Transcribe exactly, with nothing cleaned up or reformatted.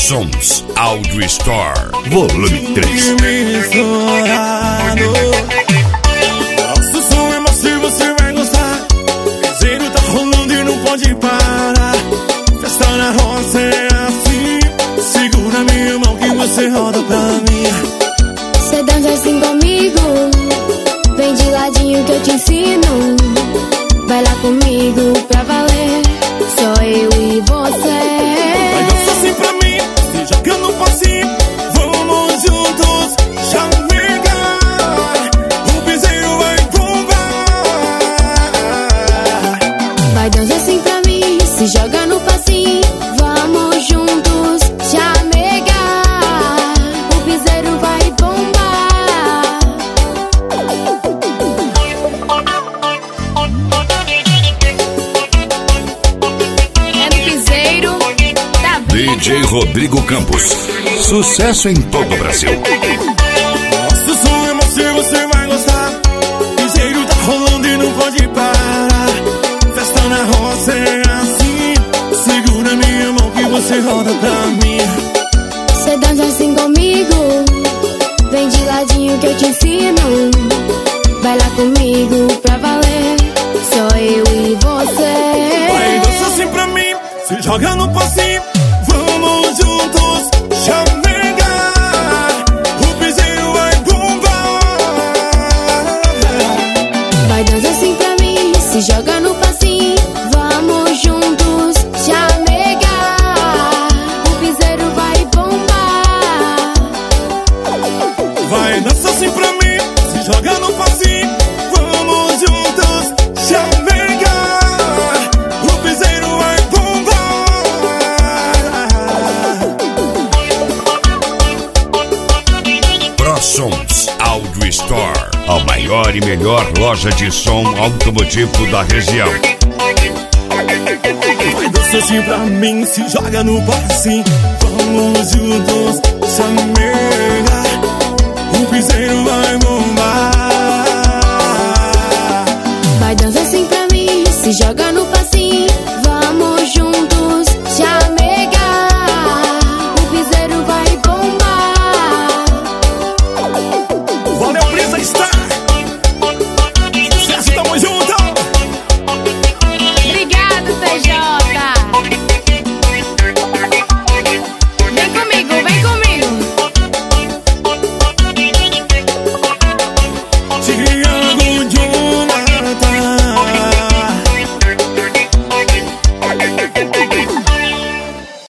ProSons Audio Store, volume três. Nosso som é macio, você vai gostar. Piseiro tá rolando e não pode parar. Festa na roça é assim. Segura minha mão que você roda pra mim. Cê dança assim comigo, vem de ladinho que eu te ensino. Vai lá comigo pra valer, só eu e você. Vai dançar assim pra mim, se joga no passinho. Vamos juntos, chamegar. O piseiro vai bombar. Vai dançar assim pra mim, se joga no passinho. Vamos juntos, chamegar. O piseiro vai bombar. É no piseiro da D J Rodrigo Campos, sucesso em todo o Brasil. Nosso som é macio, você vai gostar. Piseiro tá rolando e não pode parar. Festa na roça é assim. Segura minha mão que você roda pra mim. Cê dança assim comigo, vem de ladinho que eu te ensino. Vai lá comigo pra valer, só eu e você. Vai dançar assim pra mim, se joga no passinho. Vamos juntos, chamegar. O piseiro vai bombar. Vai dançar assim pra mim, se joga no passinho. Vamos juntos, chamegar. O piseiro vai bombar. Vai dançar assim pra mim, se joga no passinho. Vamos juntos, chamegar. O piseiro vai bombar. ProSons Audio Store, a maior e melhor loja de som automotivo da região. Vai dançar assim pra mim, se joga no passinho. Vamos juntos, chamegar. O piseiro vai bombar. Vai dançar assim pra mim, se joga no passinho.